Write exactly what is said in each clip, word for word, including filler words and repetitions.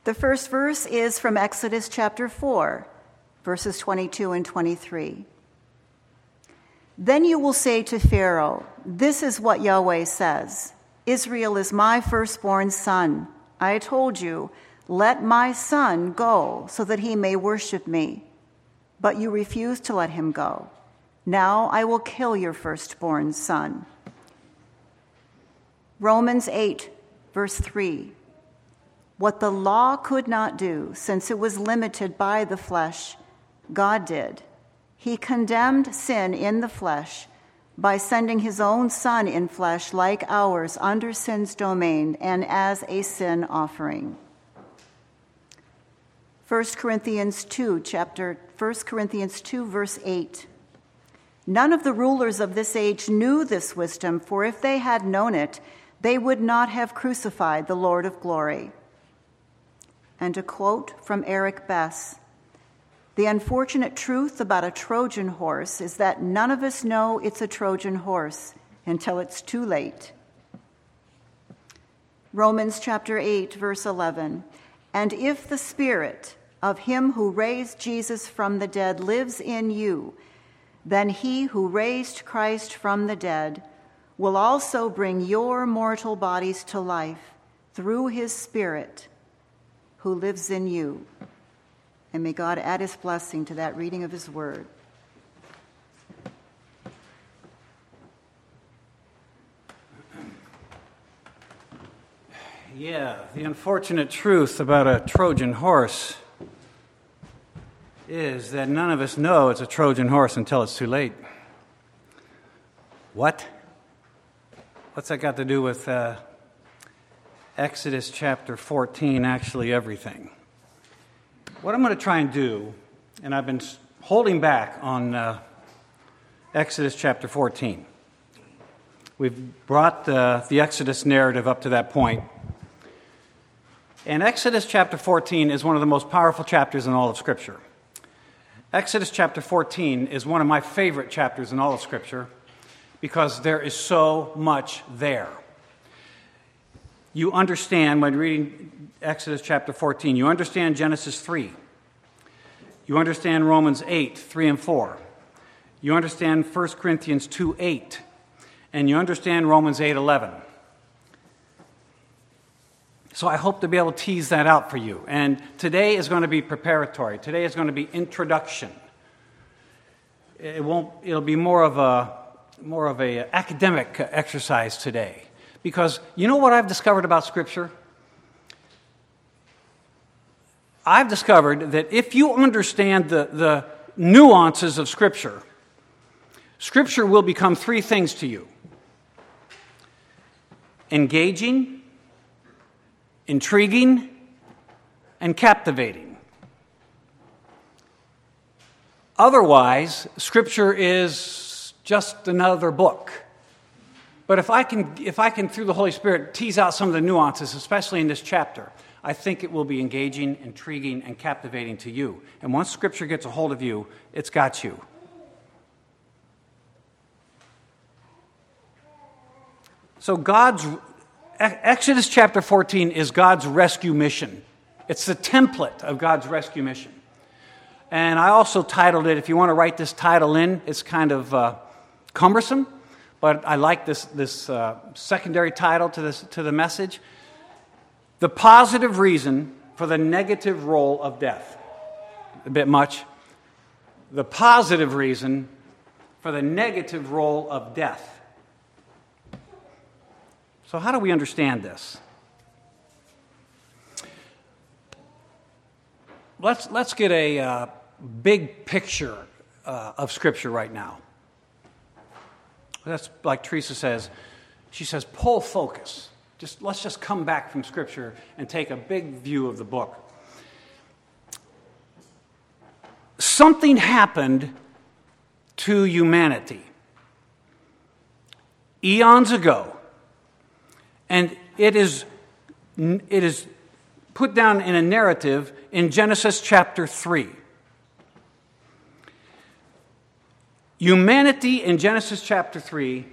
The first verse is from Exodus chapter four, verses twenty-two and twenty-three. Then you will say to Pharaoh, "This is what Yahweh says. Israel is my firstborn son. I told you, let my son go so that he may worship me. But you refused to let him go. Now I will kill your firstborn son." Romans eight, verse three. What the law could not do, since it was limited by the flesh, God did. He condemned sin in the flesh by sending his own son in flesh like ours under sin's domain and as a sin offering. First Corinthians two, chapter First Corinthians two, verse eight. None of the rulers of this age knew this wisdom, for if they had known it, they would not have crucified the Lord of glory. And a quote from Eric Bess: "The unfortunate truth about a Trojan horse is that none of us know it's a Trojan horse until it's too late." Romans chapter eight, verse eleven. "And if the Spirit of him who raised Jesus from the dead lives in you, then he who raised Christ from the dead will also bring your mortal bodies to life through his Spirit who lives in you." And may God add his blessing to that reading of his word. Yeah, the unfortunate truth about a Trojan horse is that none of us know it's a Trojan horse until it's too late. What? What's that got to do with uh, Exodus chapter fourteen, actually everything? What I'm going to try and do, and I've been holding back on uh, Exodus chapter fourteen. We've brought the, the Exodus narrative up to that point. And Exodus chapter fourteen is one of the most powerful chapters in all of Scripture. Exodus chapter fourteen is one of my favorite chapters in all of Scripture because there is so much there. You understand, when reading Exodus chapter fourteen, you understand Genesis three. You understand Romans eight, three and four. You understand First Corinthians two, eight. And you understand Romans eight, eleven. So I hope to be able to tease that out for you. And today is going to be preparatory. Today is going to be introduction. It won't. It'll be more of a more of a academic exercise today. Because you know what I've discovered about Scripture? I've discovered that if you understand the, the nuances of Scripture, Scripture will become three things to you: engaging, intriguing, and captivating. Otherwise, Scripture is just another book. But if I can, if I can, through the Holy Spirit, tease out some of the nuances, especially in this chapter, I think it will be engaging, intriguing, and captivating to you. And once Scripture gets a hold of you, it's got you. So God's, Exodus chapter fourteen is God's rescue mission. It's the template of God's rescue mission. And I also titled it, if you want to write this title in, it's kind of uh, cumbersome, but I like this this uh, secondary title to this to the message: The Positive Reason for the Negative Role of Death. A bit much. The positive reason for the negative role of death. So how do we understand this? Let's let's get a uh, big picture uh, of Scripture right now. That's like Teresa says. She says, pull focus. Just let's just come back from Scripture and take a big view of the book. Something happened to humanity eons ago, and it is it is put down in a narrative in Genesis chapter three. Humanity in Genesis chapter three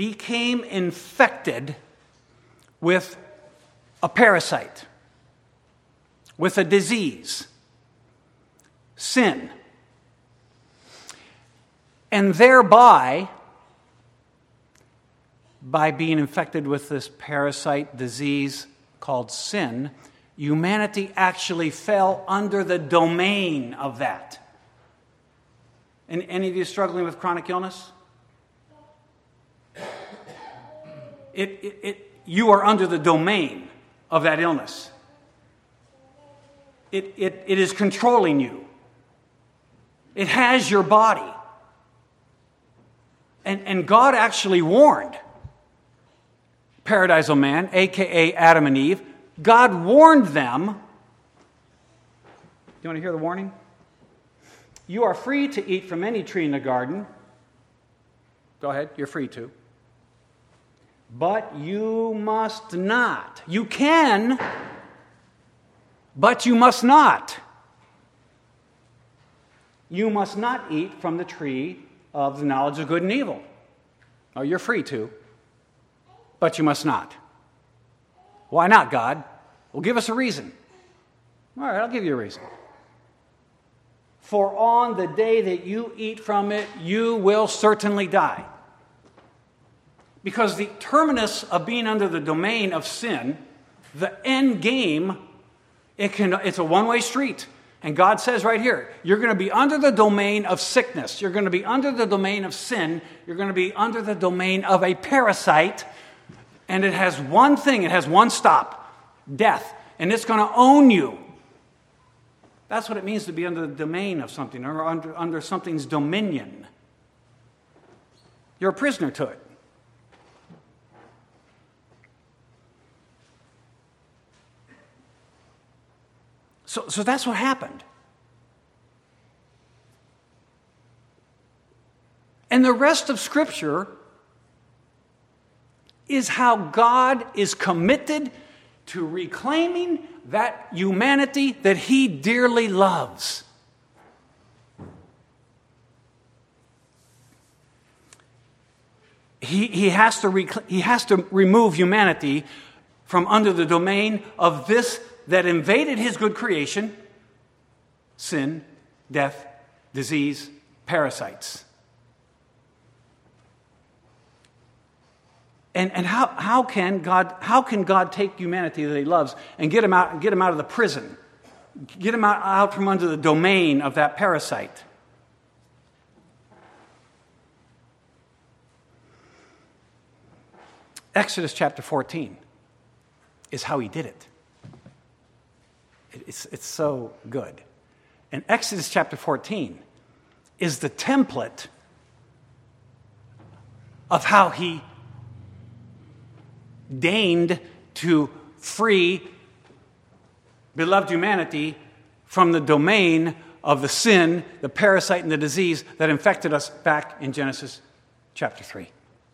became infected with a parasite. with a disease, sin, and thereby, by being infected with this parasite disease called sin, humanity actually fell under the domain of that. And any of you struggling with chronic illness? It, it, it, you are under the domain of that illness. It, it, it is controlling you. It has your body. And, and God actually warned Paradisal man, a k a. Adam and Eve. God warned them. Do you want to hear the warning? You are free to eat from any tree in the garden. Go ahead, you're free to. But you must not. You can, but you must not. You must not eat from the tree of the knowledge of good and evil. Oh, you're free to, but you must not. Why not, God? Well, give us a reason. All right, I'll give you a reason. For on the day that you eat from it, you will certainly die. Because the terminus of being under the domain of sin, the end game, it can, it's a one-way street. And God says right here, you're going to be under the domain of sickness. You're going to be under the domain of sin. You're going to be under the domain of a parasite. And it has one thing, it has one stop, death. And it's going to own you. That's what it means to be under the domain of something, or under, under something's dominion. You're a prisoner to it. So, so that's what happened. And the rest of Scripture is how God is committed to reclaiming that humanity that He dearly loves. He, he, has to rec- he has to remove humanity from under the domain of this that invaded His good creation: sin, death, disease, parasites. And, and how, how can God how can God take humanity that He loves and get him out get him out of the prison, get him out, out from under the domain of that parasite? Exodus chapter fourteen is how He did it. It's, it's so good. And Exodus chapter fourteen is the template of how He deigned to free beloved humanity from the domain of the sin, the parasite, and the disease that infected us back in Genesis chapter three.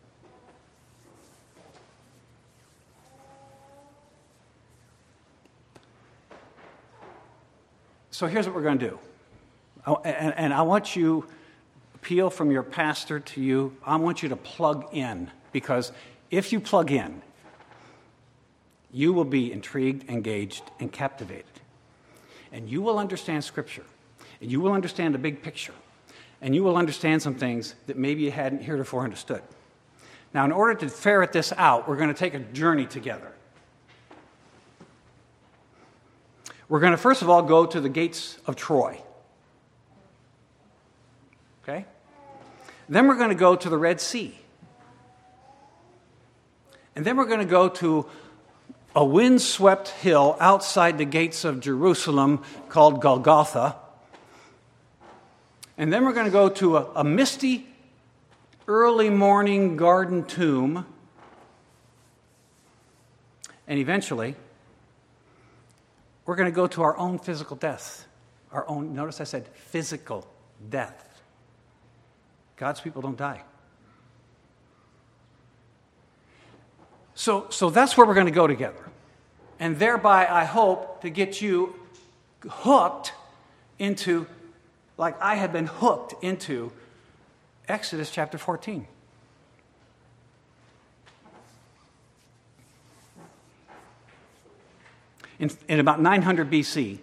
So here's what we're going to do. And, and I want you, appeal from your pastor to you, I want you to plug in. Because if you plug in, you will be intrigued, engaged, and captivated. And you will understand Scripture. And you will understand the big picture. And you will understand some things that maybe you hadn't heretofore understood. Now, in order to ferret this out, we're going to take a journey together. We're going to, first of all, go to the gates of Troy. Okay? Then we're going to go to the Red Sea. And then we're going to go to a windswept hill outside the gates of Jerusalem called Golgotha. And then we're going to go to a, a misty, early morning garden tomb. And eventually, we're going to go to our own physical death. Our own, notice I said physical death. God's people don't die. So, so that's where we're going to go together. And thereby, I hope to get you hooked into, like I have been hooked into, Exodus chapter fourteen. In, in about nine hundred B C,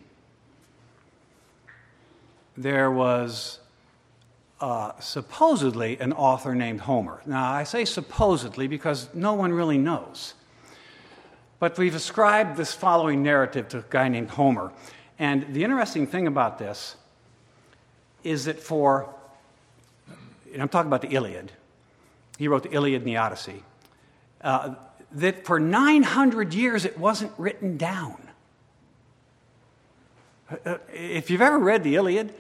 there was uh, supposedly an author named Homer. Now, I say supposedly because no one really knows. But we've ascribed this following narrative to a guy named Homer. And the interesting thing about this is that for, and I'm talking about the Iliad, he wrote the Iliad and the Odyssey, uh, that for nine hundred years it wasn't written down. Uh, if you've ever read the Iliad,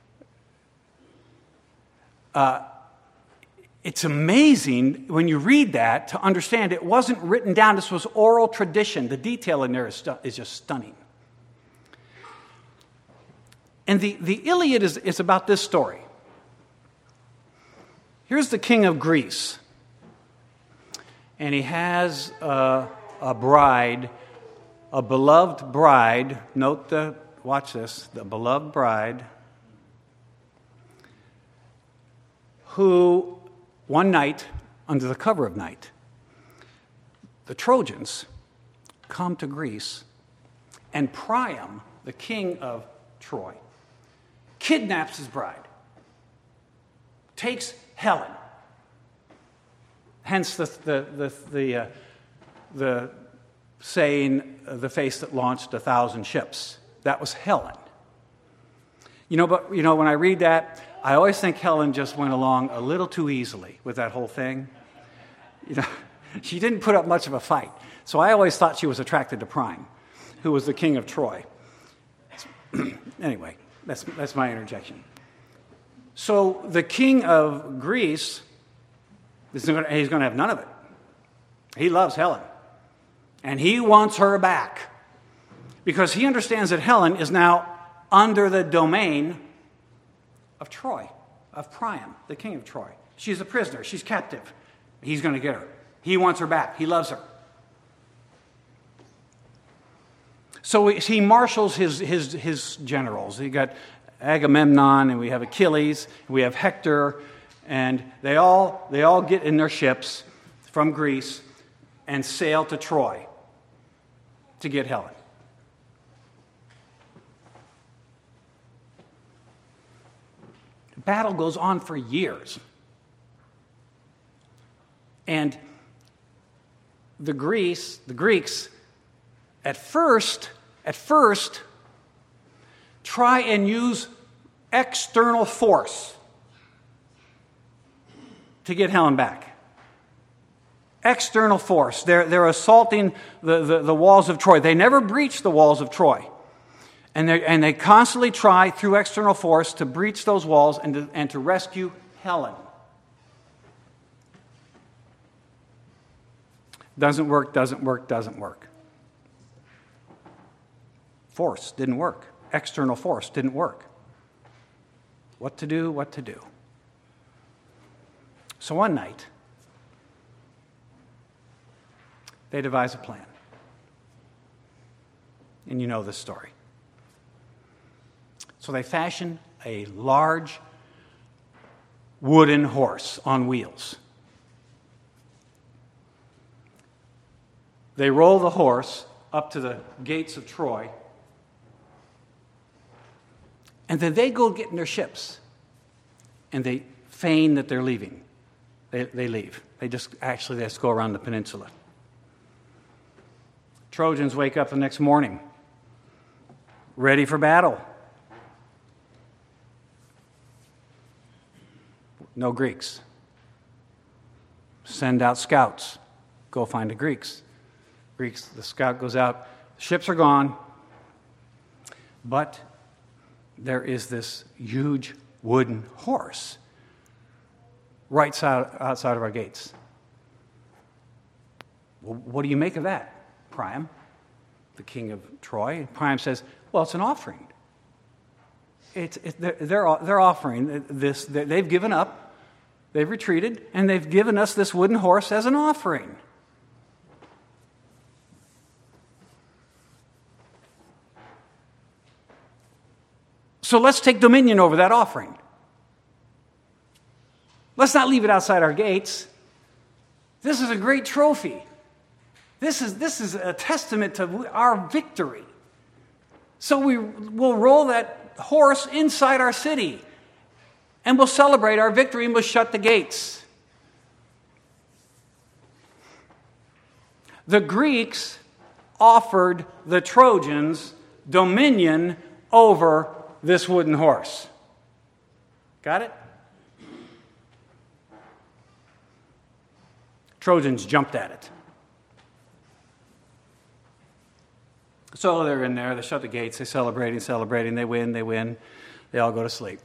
uh, it's amazing when you read that to understand it wasn't written down. This was oral tradition. The detail in there is, stu- is just stunning. And the, the Iliad is, is about this story. Here's the king of Greece. And he has a, a bride, a beloved bride. Note the, watch this, the beloved bride, who one night, under the cover of night, the Trojans come to Greece, and Priam, the king of Troy, kidnaps his bride, takes Helen, hence the the the the, uh, the saying, uh, "the face that launched a thousand ships." That was Helen. You know, but you know, when I read that, I always think Helen just went along a little too easily with that whole thing. You know, she didn't put up much of a fight. So I always thought she was attracted to Priam, who was the king of Troy. Anyway, that's that's my interjection. So the king of Greece, is gonna, he's going to have none of it. He loves Helen. And he wants her back. Because he understands that Helen is now under the domain of Troy, of Priam, the king of Troy. She's a prisoner. She's captive. He's going to get her. He wants her back. He loves her. So he marshals his, his, his generals. He got Agamemnon, and we have Achilles, and we have Hector, and they all, they all get in their ships from Greece and sail to Troy to get Helen. The battle goes on for years. And the Greece, the Greeks, at first, at first, try and use external force to get Helen back. External force. They're, they're assaulting the, the, the walls of Troy. They never breach the walls of Troy. And they, and they constantly try, through external force, to breach those walls and to, and to rescue Helen. Doesn't work, doesn't work, doesn't work. Force didn't work. External force didn't work. What to do, what to do. So one night, they devise a plan. And you know this story. So they fashion a large wooden horse on wheels. They roll the horse up to the gates of Troy, and then they go get in their ships, and they feign that they're leaving. They, they leave. They just actually they just go around the peninsula. Trojans wake up the next morning, ready for battle. No Greeks. Send out scouts. Go find the Greeks. Greeks, the scout goes out. Ships are gone. But there is this huge wooden horse right outside of our gates. Well, what do you make of that, Priam, the king of Troy? Priam says, well, it's an offering. It's, it, they're, they're, they're offering this. They've given up. They've retreated, and they've given us this wooden horse as an offering. So let's take dominion over that offering. Let's not leave it outside our gates. This is a great trophy. This is, this is a testament to our victory. So we will roll that horse inside our city, and we'll celebrate our victory, and we'll shut the gates. The Greeks offered the Trojans dominion over this wooden horse. Got it? Trojans jumped at it. So they're in there, they shut the gates, they're celebrating, celebrating, they win, they win, they all go to sleep.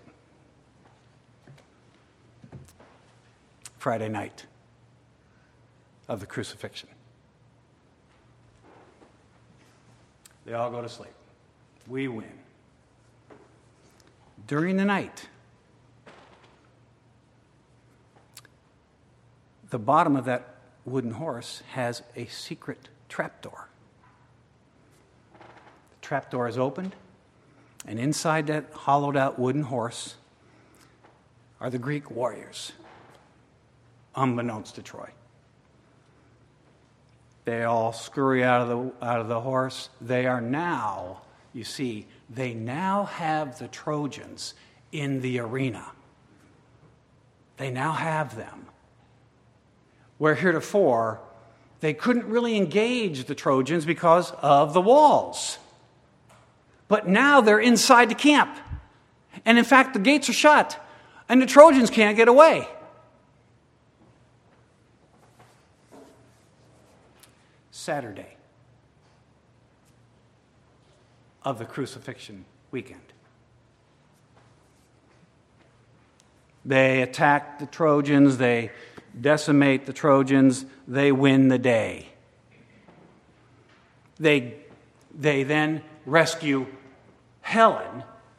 Friday night of the crucifixion. They all go to sleep. We win. During the night, the bottom of that wooden horse has a secret trapdoor. The trapdoor is opened, and inside that hollowed-out wooden horse are the Greek warriors, unbeknownst to Troy. They all scurry out of the out of the horse. They are now, you see, they now have the Trojans in the arena. They now have them. Where heretofore, they couldn't really engage the Trojans because of the walls. But now they're inside the camp. And in fact, the gates are shut, and the Trojans can't get away. Saturday of the crucifixion weekend. They attack the Trojans, they decimate the Trojans, they win the day. They, they then rescue Helen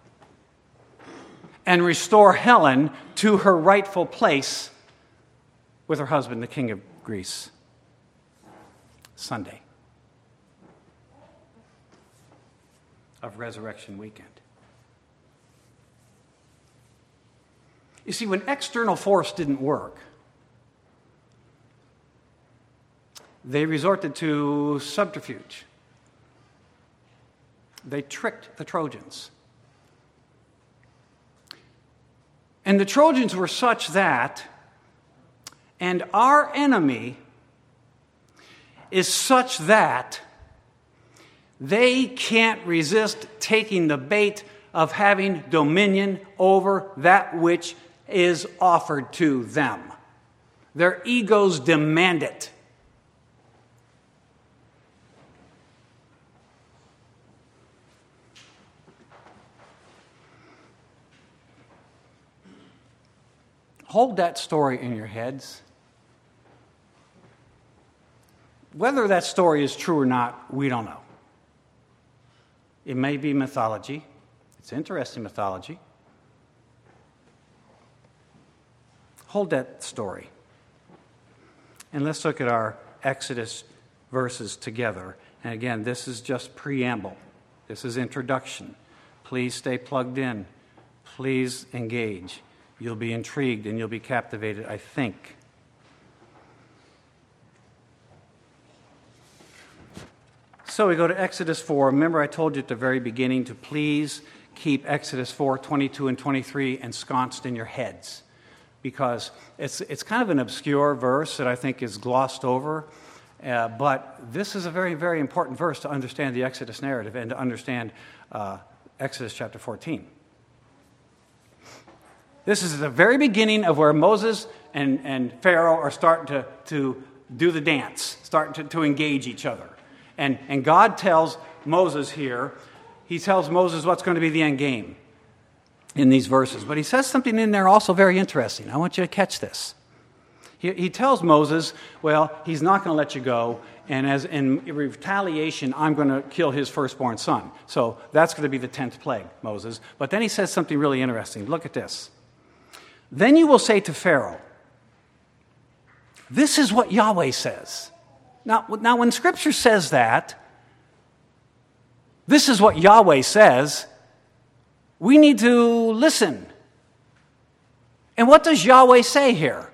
and restore Helen to her rightful place with her husband, the king of Greece. Sunday of Resurrection Weekend. You see, when external force didn't work, they resorted to subterfuge. They tricked the Trojans. And the Trojans were such that, and our enemy is such that they can't resist taking the bait of having dominion over that which is offered to them. Their egos demand it. Hold that story in your heads. Whether that story is true or not, we don't know. It may be mythology. It's interesting mythology. Hold that story. And let's look at our Exodus verses together. And again, this is just preamble. This is introduction. Please stay plugged in. Please engage. You'll be intrigued and you'll be captivated, I think. So we go to Exodus four. Remember, I told you at the very beginning to please keep Exodus four, twenty-two and twenty-three ensconced in your heads, because it's it's kind of an obscure verse that I think is glossed over. Uh, but this is a very, very important verse to understand the Exodus narrative and to understand uh, Exodus chapter fourteen. This is the very beginning of where Moses and, and Pharaoh are starting to, to do the dance, starting to, to engage each other. And, and God tells Moses here, he tells Moses what's going to be the end game in these verses. But he says something in there also very interesting. I want you to catch this. He, he tells Moses, well, he's not going to let you go, and as in retaliation, I'm going to kill his firstborn son. So that's going to be the tenth plague, Moses. But then he says something really interesting. Look at this. Then you will say to Pharaoh, this is what Yahweh says. Now, now, when Scripture says that, this is what Yahweh says, we need to listen. And what does Yahweh say here?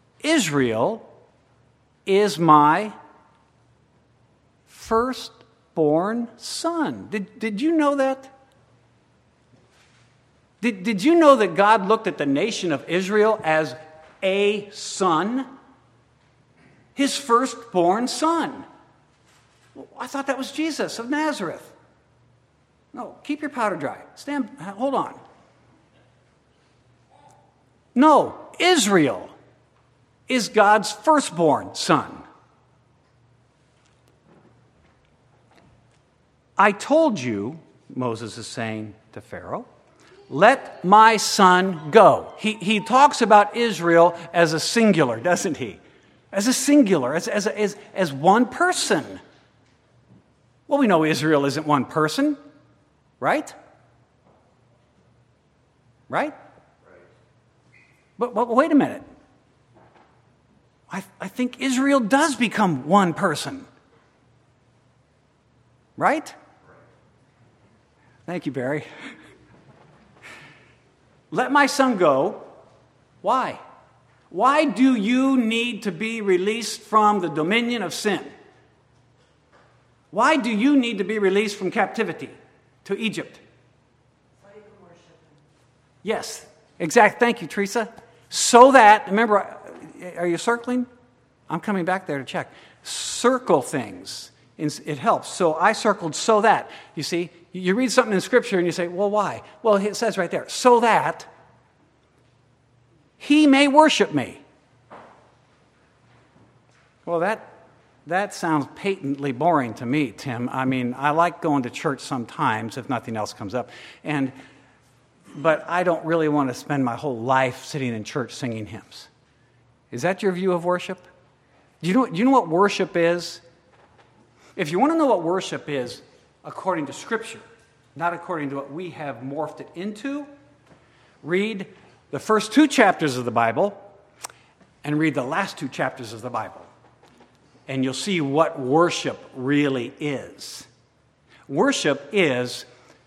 Israel is my firstborn firstborn son. Did, did you know that? Did, did you know that God looked at the nation of Israel as a son? His firstborn son. Well, I thought that was Jesus of Nazareth. No, keep your powder dry. Stand, hold on. No, Israel is God's firstborn son. I told you, Moses is saying to Pharaoh, let my son go. He, he talks about Israel as a singular, doesn't he? As a singular, as, as, as, as one person. Well, we know Israel isn't one person, right? Right? But, but wait a minute. I, I think Israel does become one person. Right? Thank you, Barry. Let my son go. Why? Why do you need to be released from the dominion of sin? Why do you need to be released from captivity to Egypt? So you can worship him. Yes, exact. Thank you, Teresa. So that, remember, are you circling? I'm coming back there to check. Circle things. It helps. So I circled so that. You see, you read something in Scripture and you say, well, why? Well, it says right there, so that he may worship me. Well, that that sounds patently boring to me, Tim. I mean, I like going to church sometimes if nothing else comes up. And but I don't really want to spend my whole life sitting in church singing hymns. Is that your view of worship? Do you know, do you know what worship is? If you want to know what worship is, according to Scripture, not according to what we have morphed it into, read the first two chapters of the Bible and read the last two chapters of the Bible. And you'll see what worship really is. Worship is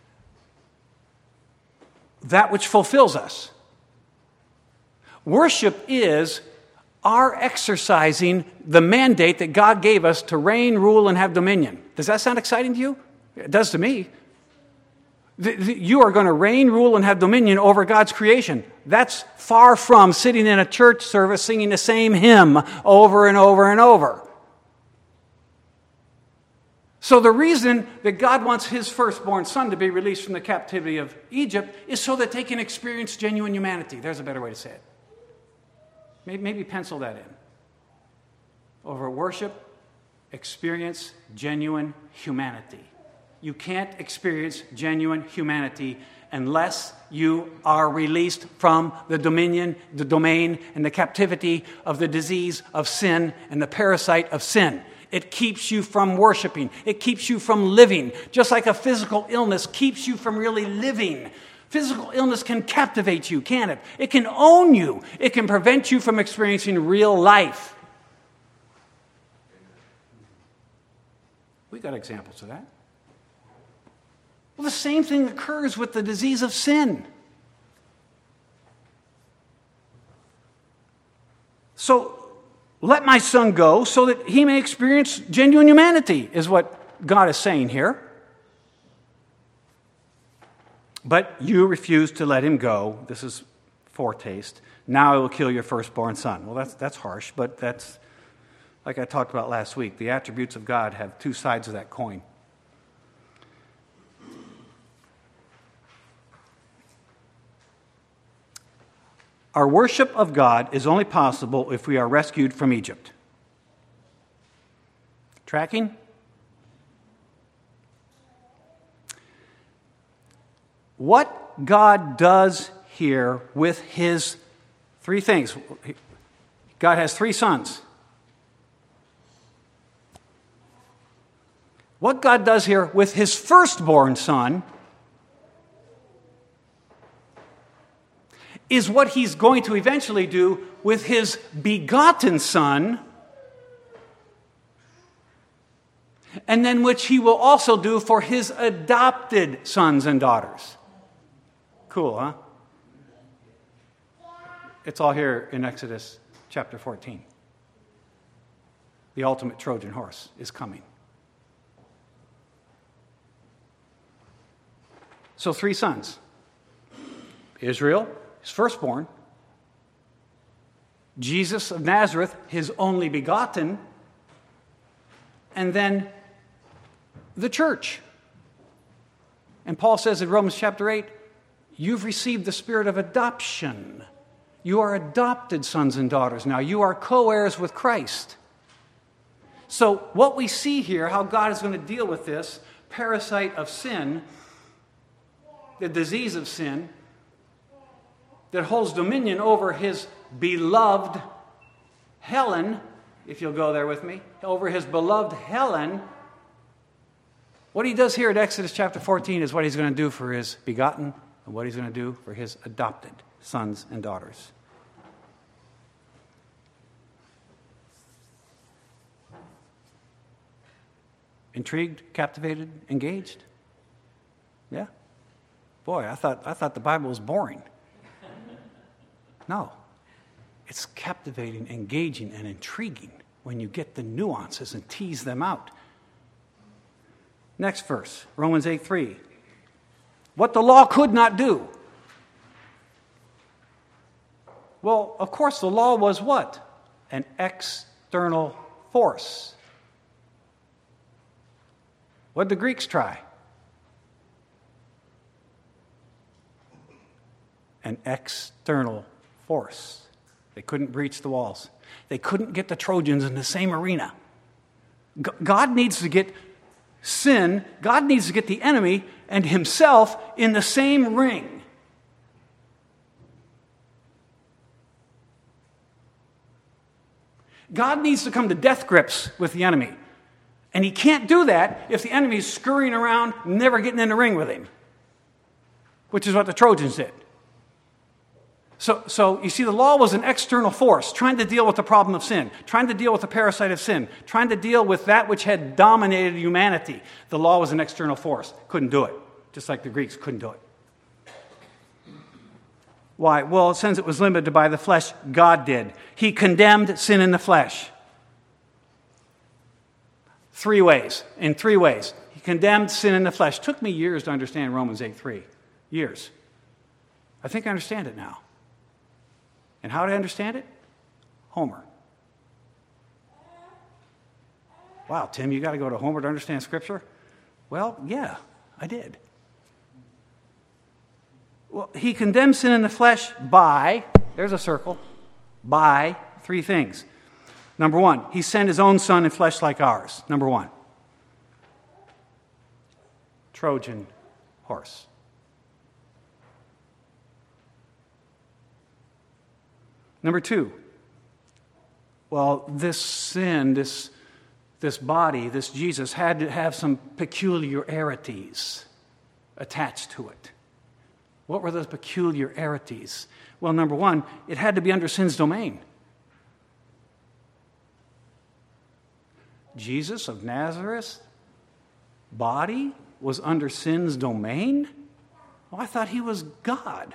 that which fulfills us. Worship is our exercising the mandate that God gave us to reign, rule, and have dominion. Does that sound exciting to you? It does to me. The, the, you are going to reign, rule, and have dominion over God's creation. That's far from sitting in a church service singing the same hymn over and over and over. So the reason that God wants his firstborn son to be released from the captivity of Egypt is so that they can experience genuine humanity. There's a better way to say it. Maybe, maybe pencil that in. Over worship, experience genuine humanity. You can't experience genuine humanity unless you are released from the dominion, the domain, and the captivity of the disease of sin and the parasite of sin. It keeps you from worshiping. It keeps you from living. Just like a physical illness keeps you from really living. Physical illness can captivate you, can't it? It can own you. It can prevent you from experiencing real life. We got examples of that. Well, the same thing occurs with the disease of sin. So, let my son go so that he may experience genuine humanity, is what God is saying here. But you refuse to let him go. This is foretaste. Now I will kill your firstborn son. Well, that's that's harsh, but that's, like I talked about last week, the attributes of God have two sides of that coin. Our worship of God is only possible if we are rescued from Egypt. Tracking? What God does here with his three things. God has three sons. What God does here with his firstborn son is what he's going to eventually do with his begotten son, and then which he will also do for his adopted sons and daughters. Cool, huh? It's all here in Exodus chapter fourteen. The ultimate Trojan horse is coming. So three sons. Israel, his firstborn. Jesus of Nazareth, his only begotten. And then the church. And Paul says in Romans chapter eight, you've received the spirit of adoption. You are adopted sons and daughters now. You are co-heirs with Christ. So what we see here, how God is going to deal with this parasite of sin, the disease of sin, that holds dominion over his beloved Helen, if you'll go there with me, over his beloved Helen. What he does here at Exodus chapter fourteen is what he's going to do for his begotten and what he's going to do for his adopted sons and daughters. Intrigued, captivated, engaged? Yeah? Boy, I thought I thought the Bible was boring. No. It's captivating, engaging, and intriguing when you get the nuances and tease them out. Next verse, Romans eight three. What the law could not do. Well, of course, the law was what? An external force. What did the Greeks try? An external force. They couldn't breach the walls. They couldn't get the Trojans in the same arena. G- God needs to get sin, God needs to get the enemy and himself in the same ring. God needs to come to death grips with the enemy. And he can't do that if the enemy is scurrying around, never getting in the ring with him, which is what the Trojans did. So, so you see, the law was an external force trying to deal with the problem of sin, trying to deal with the parasite of sin, trying to deal with that which had dominated humanity. The law was an external force. Couldn't do it, just like the Greeks couldn't do it. Why? Well, since it was limited by the flesh, God did. He condemned sin in the flesh. Three ways. In three ways. He condemned sin in the flesh. Took me years to understand Romans eight three. Years. I think I understand it now. And how did I understand it? Homer. Wow, Tim, you got to go to Homer to understand Scripture? Well, yeah, I did. Well, he condemned sin in the flesh by, there's a circle, by three things. Number one, he sent his own son in flesh like ours. Number one. Trojan horse. Number two, well, this sin, this, this body, this Jesus had to have some peculiarities attached to it. What were those peculiarities? Well, number one, it had to be under sin's domain. Jesus of Nazareth, body, was under sin's domain? Well, I thought he was God.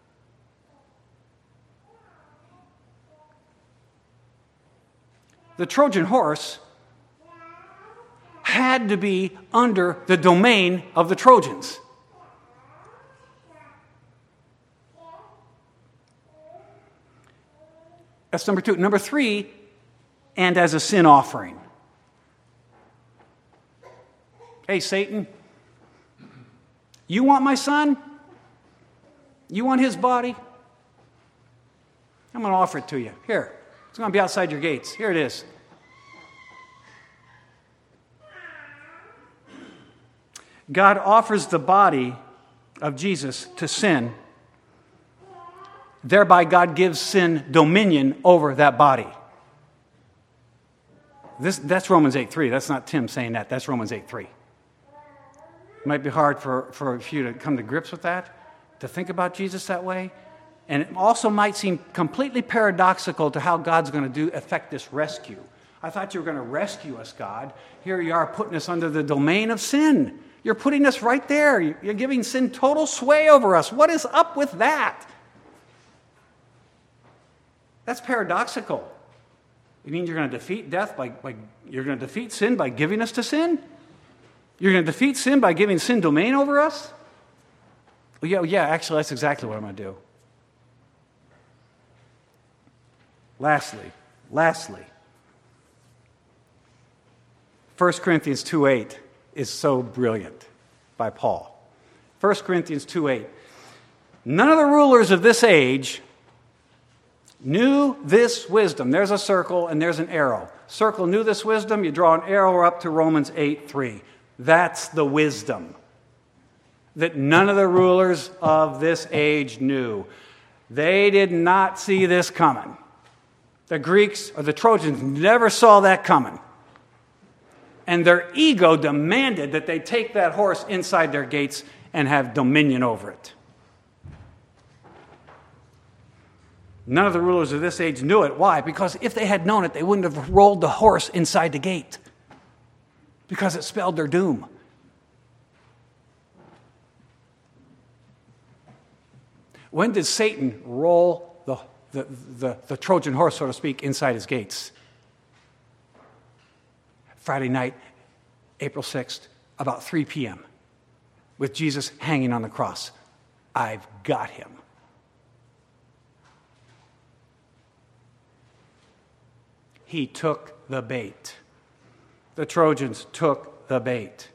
The Trojan horse had to be under the domain of the Trojans. That's number two. Number three, and as a sin offering. Hey, Satan, you want my son? You want his body? I'm going to offer it to you. Here. It's going to be outside your gates. Here it is. God offers the body of Jesus to sin. Thereby, God gives sin dominion over that body. This, that's Romans eight three. That's not Tim saying that. That's Romans eight three. It might be hard for, for you to come to grips with that, to think about Jesus that way. And it also might seem completely paradoxical to how God's going to do affect this rescue. I thought you were going to rescue us, God. Here you are putting us under the domain of sin. You're putting us right there. You're giving sin total sway over us. What is up with that? That's paradoxical. You mean you're going to defeat death by, by you're going to defeat sin by giving us to sin? You're going to defeat sin by giving sin domain over us? Well, yeah, yeah, actually, that's exactly what I'm going to do. Lastly, lastly, First Corinthians two eight is so brilliant by Paul. First Corinthians two eight. None of the rulers of this age knew this wisdom. There's a circle and there's an arrow. Circle knew this wisdom. You draw an arrow up to Romans eight three. That's the wisdom that none of the rulers of this age knew. They did not see this coming. The Greeks or the Trojans never saw that coming. And their ego demanded that they take that horse inside their gates and have dominion over it. None of the rulers of this age knew it. Why? Because if they had known it, they wouldn't have rolled the horse inside the gate. Because it spelled their doom. When did Satan roll the, the, the, the Trojan horse, so to speak, inside his gates? Friday night, April sixth, about three p.m., with Jesus hanging on the cross. I've got him. He took the bait. The Trojans took the bait.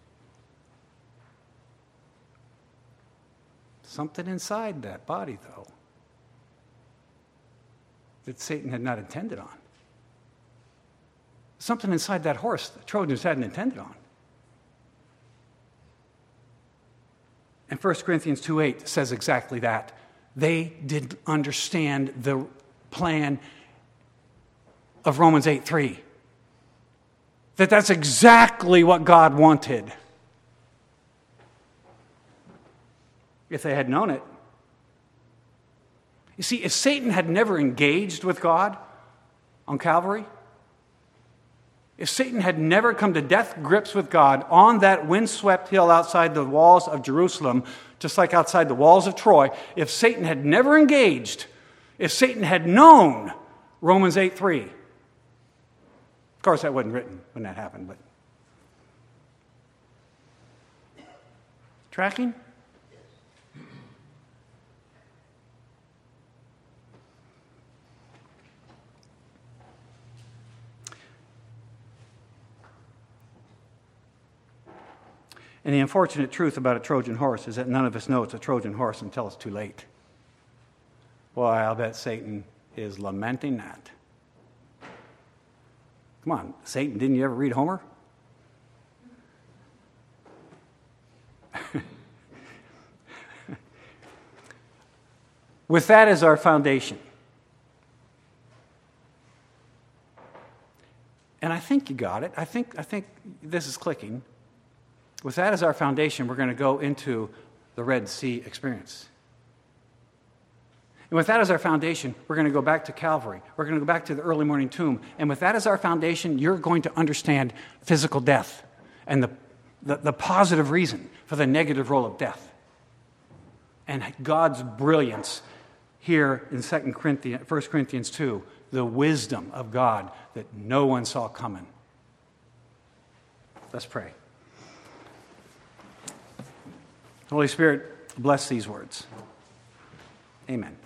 Something inside that body, though, that Satan had not intended on. Something inside that horse the Trojans hadn't intended on. And First Corinthians two eight says exactly that. They didn't understand the plan of Romans eight three. That that's exactly what God wanted. If they had known it. You see, if Satan had never engaged with God on Calvary, if Satan had never come to death grips with God on that windswept hill outside the walls of Jerusalem, just like outside the walls of Troy, if Satan had never engaged, if Satan had known Romans eight three, of course that wasn't written when that happened, but tracking? And the unfortunate truth about a Trojan horse is that none of us know it's a Trojan horse until it's too late. Well, I'll bet Satan is lamenting that. Come on, Satan, didn't you ever read Homer? With that as our foundation. And I think you got it. I think, I think this is clicking. With that as our foundation, we're going to go into the Red Sea experience. And with that as our foundation, we're going to go back to Calvary. We're going to go back to the early morning tomb. And with that as our foundation, you're going to understand physical death and the, the, the positive reason for the negative role of death. And God's brilliance here in Second Corinthians, First Corinthians two, the wisdom of God that no one saw coming. Let's pray. Holy Spirit, bless these words. Amen.